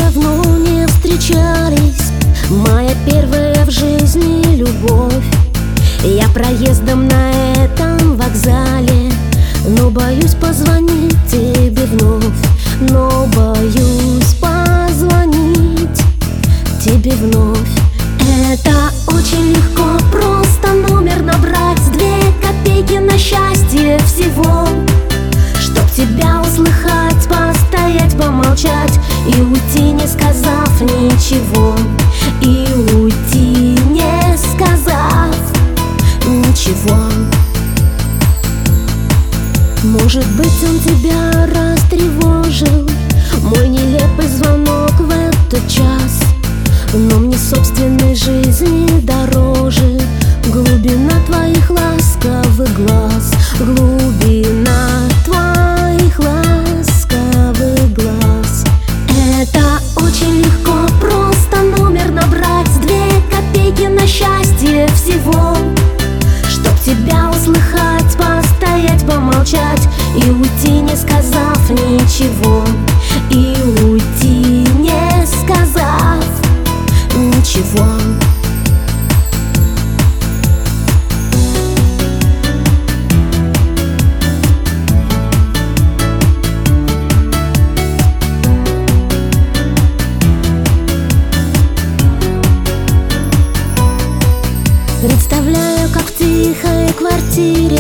давно не встречались, моя первая в жизни любовь. Я проездом на этом вокзале, но боюсь позвонить тебе вновь. Но боюсь позвонить тебе вновь. Это очень легко, просто номер набрать, 2 копейки на счастье всего. Чтоб тебя услыхать, постоять, помолчать и уйти, не сказав ничего. И уйти, не сказав ничего. Может быть, он тебя растревожил, мой нелепый звонок в этот час. Но мне собственной жизни дороже глубина твоих ласковых глаз, глубина твоих ласковых глаз. Это очень легко, просто номер набрать, 2 копейки на счастье всего. Чтоб тебя услыхать, постоять, помолчать и уйти, не сказав ничего. И уйти, не сказав ничего. Представляю, как в тихой квартире